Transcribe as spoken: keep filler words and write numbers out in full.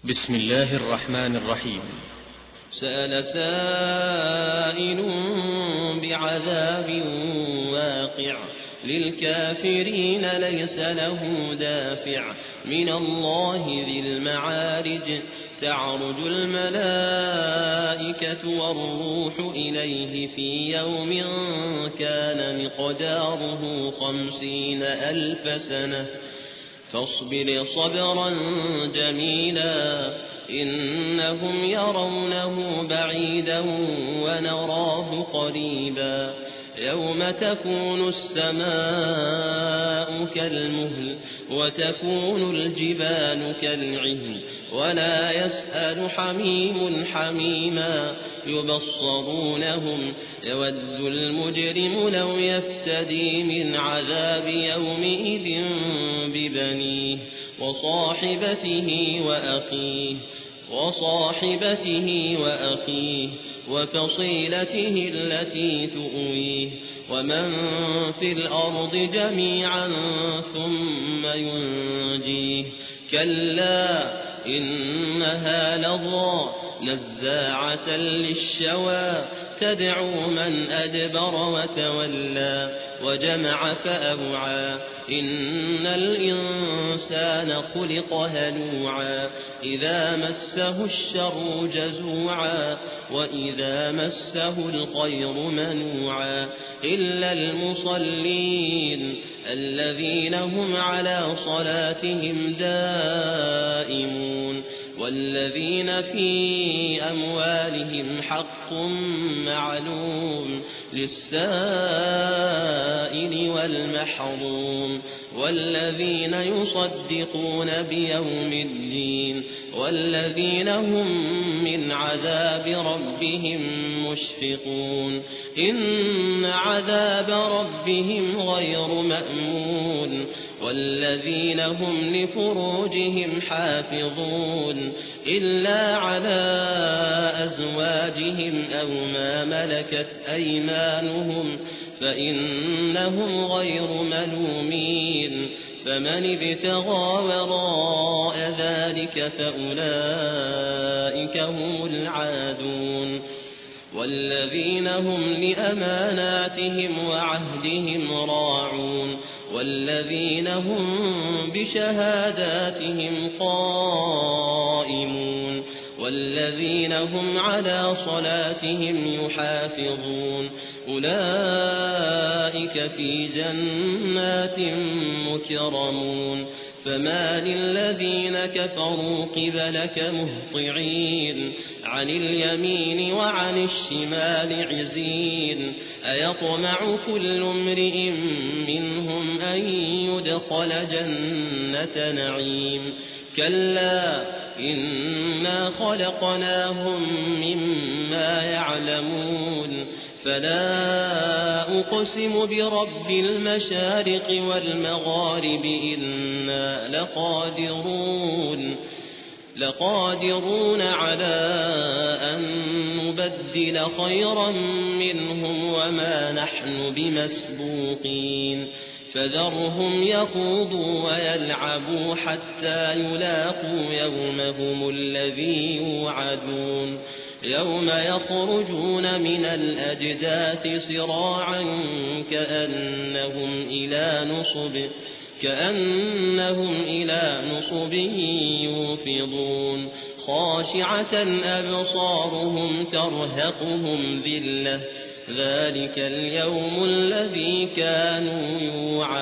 بسم الله الرحمن الرحيم. سأل سائل بعذاب واقع للكافرين ليس له دافع من الله ذي المعارج تعرج الملائكة والروح إليه في يوم كان مقداره خمسين ألف سنة فاصبر صبرا جميلا إنهم يرونه بعيدا ونراه قريبا يوم تكون السماء كالمهل وتكون الجبال كالعهن ولا يسأل حميم حميما يبصرونهم يود المجرم لو يفتدي من عذاب يومئذ ببنيه وصاحبته وأخيه وصاحبته وأخيه وفصيلته التي تؤويه ومن في الأرض جميعا ثم ينجيه كلا إنها لظى نزاعة للشوى تدعو من أدبر وتولى وجمع فأوعى إن الإنسان خلق هلوعا إذا مسه الشر جزوعا وإذا مسه الخير منوعا إلا المصلين الذين هم على صلاتهم دائمون والذين في أموالهم حق معلوم للسائل والمحروم والذين يصدقون بيوم الدين والذين هم من عذاب ربهم مشفقون إن عذاب ربهم غير مأمون والذين هم لفروجهم حافظون إلا على أزواجهم أو ما ملكت أيمانهم فإنهم غير ملومين فمن ابتغى وراء ذلك فأولئك هم العادون والذين هم لأماناتهم وعهدهم راعون والذين هم بشهاداتهم قائمون والذين هم على صلاتهم يحافظون أولئك في جنات مكرمون فما للذين كفروا قبلك مهطعين عن اليمين وعن الشمال عزين أيطمع كل امرئ منهم أن يدخل جنة نعيم كلا إنا خلقناهم مما يعلمون فلا أقسم برب المشارق والمغارب إنا لقادرون لقادرون على أن نبدل خيرا منهم وما نحن بمسبوقين فذرهم يخوضوا ويلعبوا حتى يلاقوا يومهم الذي يوعدون يوم يخرجون من الأجداث صراعا كأنهم إلى نصب كأنهم إلى نصب يوفضون خاشعة أبصارهم ترهقهم ذلة ذلك اليوم الذي كانوا يوعدون